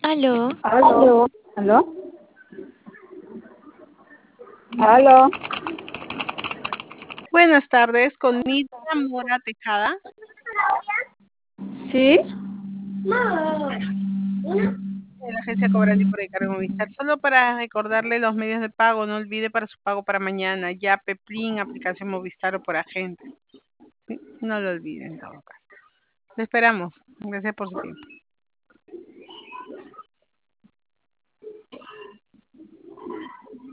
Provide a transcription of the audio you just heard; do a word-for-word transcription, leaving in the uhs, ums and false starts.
Aló, Aló, aló, aló. Buenas tardes, con Miriam Mora Tejada. ¿Sí? De la agencia Cobrandi por Encargo Movistar. Solo para recordarle los medios de pago, no olvide para su pago para mañana, Yape, Plin, aplicación Movistar o por agente. Sí, no lo olvide en todo caso. Le esperamos. Gracias por su tiempo.